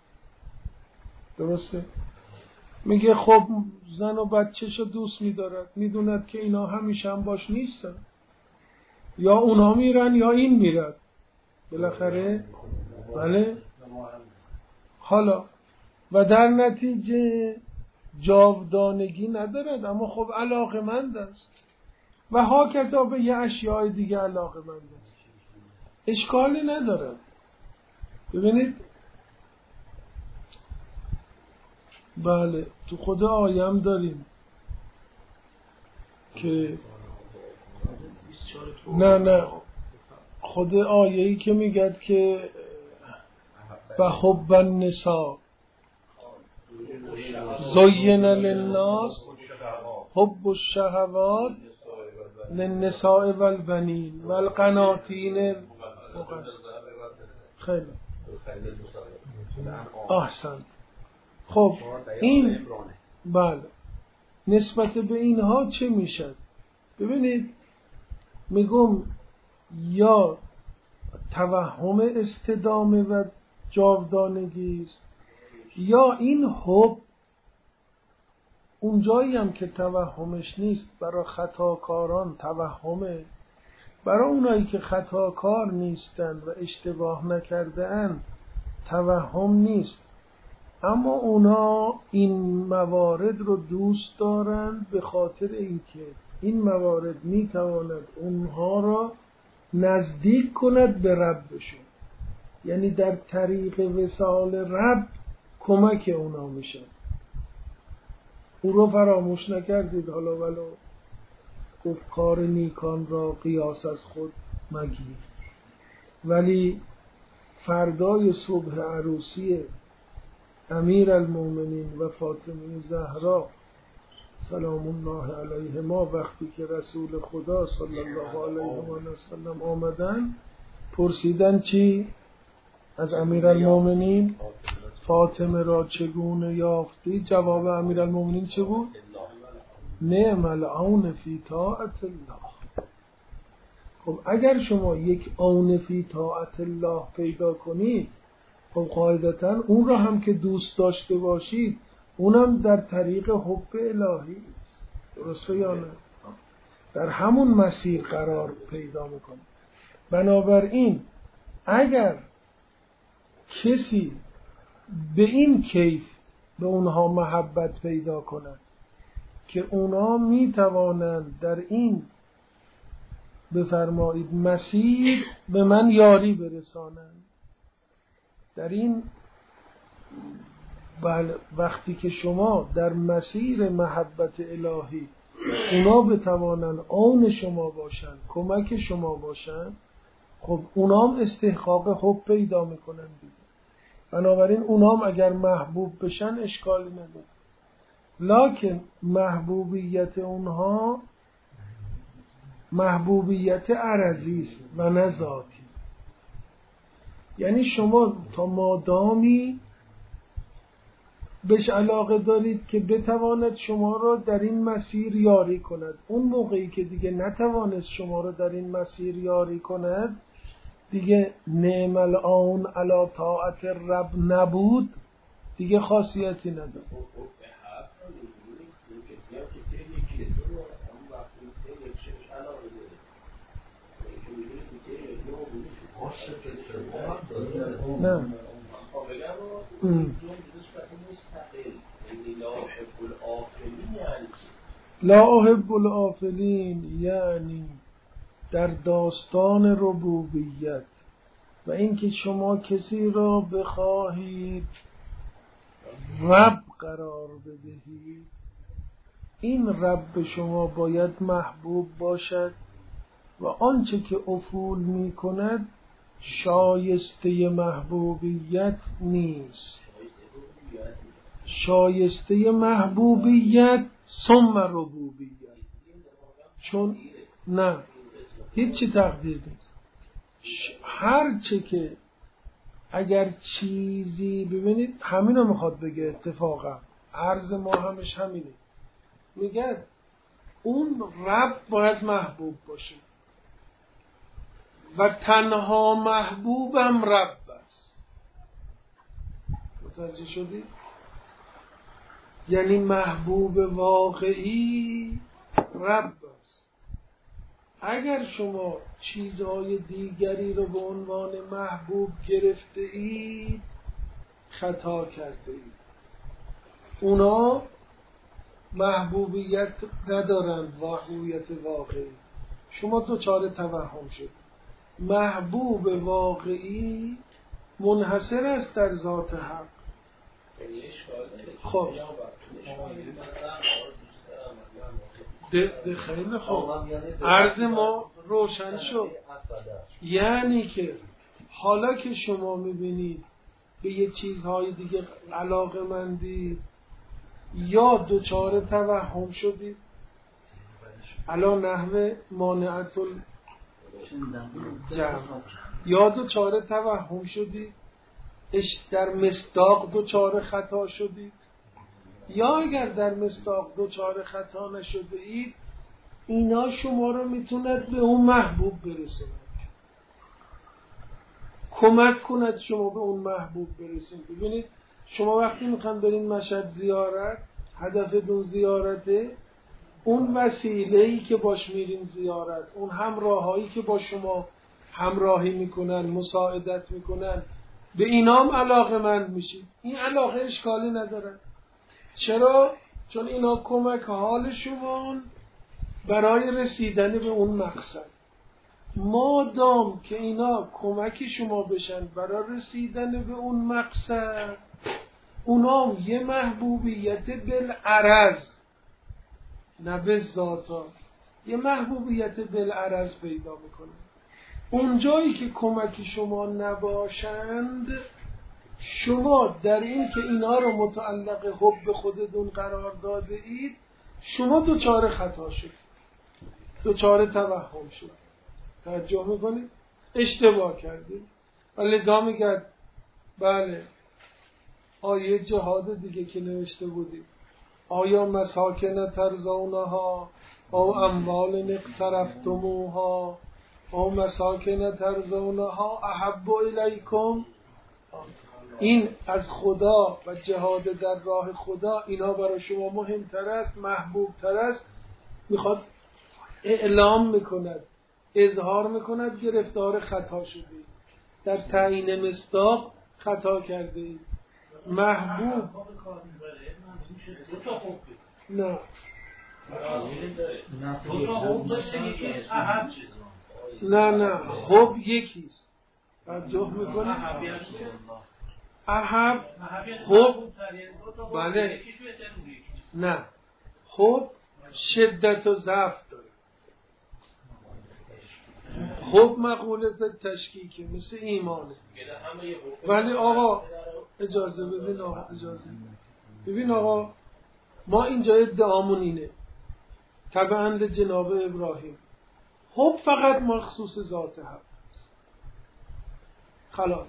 S1: درسته؟ میگه خب زن و بچه‌شو دوست می‌دارد، میدوند که اینا همیشه هم باش نیستن، یا اونها میرن یا این میرد بالاخره. بله. حالا و در نتیجه جاودانگی ندارد، اما خب علاقمند است و ها کذا به یه اشیاء دیگه علاقمند است، اشکالی ندارد. ببینید بله تو خود آیم داریم که نه خود آیه‌ای که میگد که و حب النساء زین للناس حب الشهوات للنساء والبنین والقناطیر. خیلی احسن. خب این بله نسبت به اینها چه میشد؟ ببینید میگم یا توهم استدامه و جاودانگی است، یا این حب اونجایی هم که توهمش نیست برای خطاکاران توهمه، برای اونایی که خطاکار نیستند و اشتباه نکرده اند توهم نیست، اما اونا این موارد رو دوست دارند به خاطر اینکه این موارد میتواند اونها را نزدیک کند به ربشون، یعنی در طریق وصال رب کمک اونا میشه. او رو فراموش نکردید، حالا ولو گفت کار نیکان را قیاس از خود مگیر، ولی فردای صبح عروسی امیر المومنین و فاطمه زهرا سلام الله علیهما، وقتی که رسول خدا صلی الله علیه و سلم آمدن پرسیدن چی؟ از امیر المومنین فاطمه را چگونه یافتی؟ جواب امیر المومنین چه بود؟ نعم العون فی طاعت الله. خب اگر شما یک عون فی طاعت الله پیدا کنید، خب قاعدتا اون را هم که دوست داشته باشید اونم در طریق حب الهی است. درسته یا نه؟ در همون مسیر قرار پیدا میکنه. بنابراین اگر کسی به این کیف به اونها محبت پیدا کند که اونها می توانند در این بفرمایید مسیر به من یاری برسانند، در این وقتی که شما در مسیر محبت الهی اونا بتوانند عون شما باشند، کمک شما باشند، خب اونام استحقاق حب پیدا میکنن دیگه. بنابراین اونام اگر محبوب بشن اشکالی نداره، لکن محبوبیت اونها محبوبیت عرضی است و نه ذاتی. یعنی شما تا مادامی بهش علاقه دارید که بتواند شما را در این مسیر یاری کند، اون موقعی که دیگه نتوانست شما را در این مسیر یاری کند، دیگه نعم العون علی طاعت رب نبود، دیگه خاصیتی نداره. نه لا احب الآفلین، یعنی در داستان ربوبیت و اینکه شما کسی را بخواهید رب قرار بدهید، این رب شما باید محبوب باشد و آنچه که افول می کند شایسته محبوبیت نیست. شایسته محبوبیت ثم ربوبیت، چون نه هیچی تقدیر نیست. هر چه که اگر چیزی ببینید همینو میخواد بگه، اتفاقا عرض ما همش همینه، میگه اون رب باید محبوب باشه و تنها محبوبم رب است. متوجه شدی؟ یعنی محبوب واقعی رب است. اگر شما چیزهای دیگری رو به عنوان محبوب گرفته اید خطا کرده اید. اونا محبوبیت ندارند، محبوبیت واقعی. شما دچار توهم شد. محبوب واقعی منحصر است در ذات حق. خب خیلی خوب، عرض ما روشن شد. یعنی که حالا که شما میبینید به یه چیزهای دیگه علاقه مندید یا دوچار توهم شدید، علا نحو مانعت الجمع، یا دوچار توهم شدید، در مصداق دوچار خطا شدید، یا اگر در مصداق دوچار خطا نشده اید، اینا شما رو میتوند به اون محبوب برسوند، کمک کند شما به اون محبوب برسید. ببینید شما وقتی میخواین برین مشهد زیارت، هدفتون زیارته، اون وسیله‌ای که باش میرین زیارت، اون همراهایی که با شما همراهی میکنن، مساعدت میکنن، به اینام علاقه‌مند میشید. این علاقه اشکالی نداره. چرا؟ چون اینا کمک حال شما برای رسیدن به اون مقصد. مادام که اینا کمک شما بشن برای رسیدن به اون مقصد، اونا یه محبوبیت بالعرض نه به ذاتا، یه محبوبیت بالعرض پیدا میکنن. اون جایی که کمک شما نباشند، شما در این که اینا رو متعلق حب خودتون قرار داده اید، شما دوچار خطا شد، دوچار توهم شد. توجه میکنید؟ اشتباه کردید. و لذا میگه بله آیه جهاد دیگه که نوشته بودید، آیا مساکن ترضونها او اموال اقترفتموها او مساکن ترضونها احب الیکم، این از خدا و جهاد در راه خدا اینا برای شما مهمتر است، محبوب تر است. میخواد اعلام میکند اظهار میکند گرفتار خطا شده اید، در تعیین مصداق خطا کرده اید. محبوب نه نه حب یکیست. توجه میکنید؟ احب حب بله نه حب شدت و ضعف داره. حب مقولت تشکیکه مثل ایمانه. ولی آقا اجازه ببین آقا اجازه ببین آقا ما اینجا ادعامون اینه تبعند جناب ابراهیم حب فقط مخصوص ذات حق است. خلاص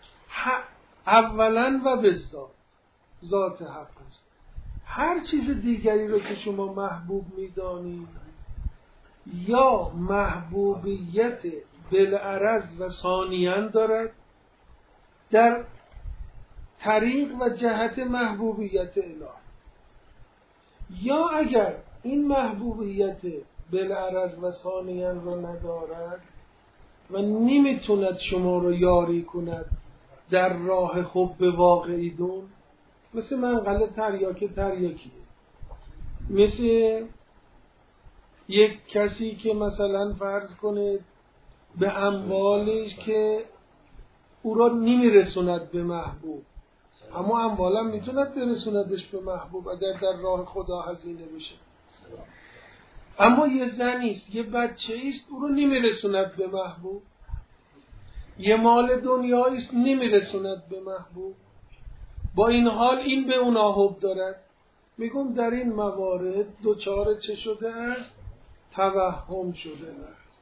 S1: اولا و به ذات حق است. هر چیز دیگری رو که شما محبوب میدانید یا محبوبیت بالعرض و ثانیاً دارد در طریق و جهت محبوبیت الهی، یا اگر این محبوبیت بالعرض و ثانیاً رو ندارد و نمیتوند شما رو یاری کند در راه حب واقعی دون، مثل منقل تریاکیه، مثل یک کسی که مثلا فرض کنه به اموالش که او را نمیرسوند به محبوب، اما اموالم میتوند برسوندش به محبوب اگر در راه خدا هزینه بشه. اما یه زنیست، یه بچه‌ایست، او رو نمیرسوند به محبوب. یه مال دنیاییست نمیرسوند به محبوب. با این حال این به اونا حب دارد. میگم در این موارد دوچار چه شده است؟ توهم شده است.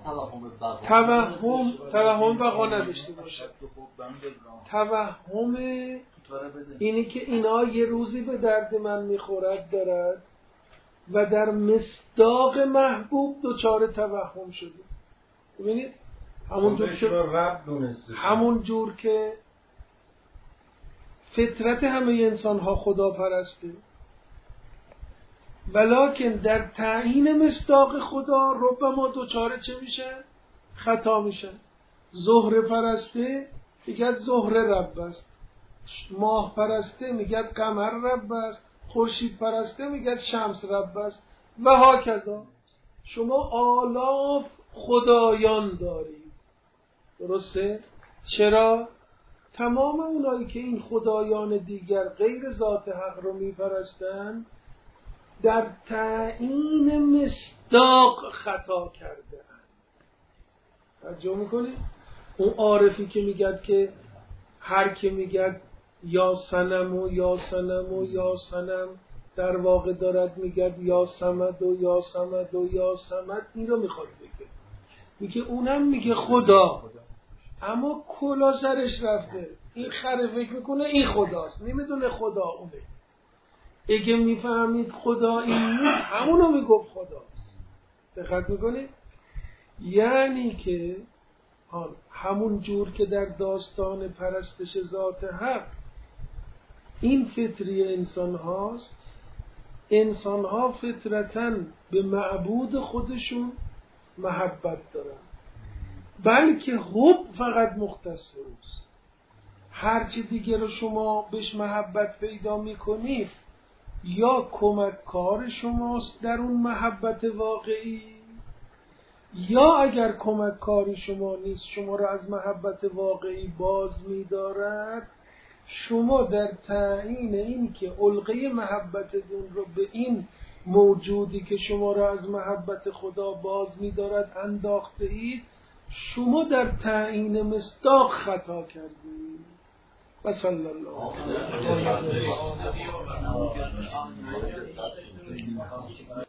S1: توهم بقا نداشته باشد. توهم اینی که اینا یه روزی به درد من میخورد دارد و در مصداق محبوب دوچار توهم شده. ببینید همون جور که فطرت همه انسان ها خدا پرسته، ولکن در تعیین مصداق خدا ربما دوچاره چه میشن؟ خطا میشن. زهره پرسته میگه زهره رب است، ماه پرسته میگه قمر رب است، خورشید پرسته میگه شمس رب است و هاکذا. شما آلاف خدایان دارید، درسته؟ چرا؟ تمام اونایی که این خدایان دیگر غیر ذات حق رو میپرستن در تعیین مصداق خطا کرده اند. توجه میکنید؟ اون عارفی که میگه که هر که میگه یا صنم و یا صنم و یا صنم در واقع دارد میگه یا صمد و یا صمد و یا صمد، این رو میخواد بگه. میگه اونم میگه خدا، اما کلا سرش رفته. این خره فکر میکنه این خداست، نمیدونه خدا اونه. اگه میفهمید خدا این نیست همونو میگفت خداست. دقت میکنه؟ یعنی که همون جور که در داستان پرستش ذات حق این فطری انسان هاست، انسان ها فطرتاً به معبود خودشون محبت دارن، بلکه حب فقط مختص اوست. هرچی دیگه رو شما بهش محبت پیدا میکنید یا کمک کار شماست در اون محبت واقعی، یا اگر کمک کار شما نیست شما رو از محبت واقعی باز می‌دارد. شما در تعیین این که علقه محبتتون رو به این موجودی که شما را از محبت خدا باز می‌دارد انداخته اید، شما در تعیین مصداق خطا کردید. و صلی الله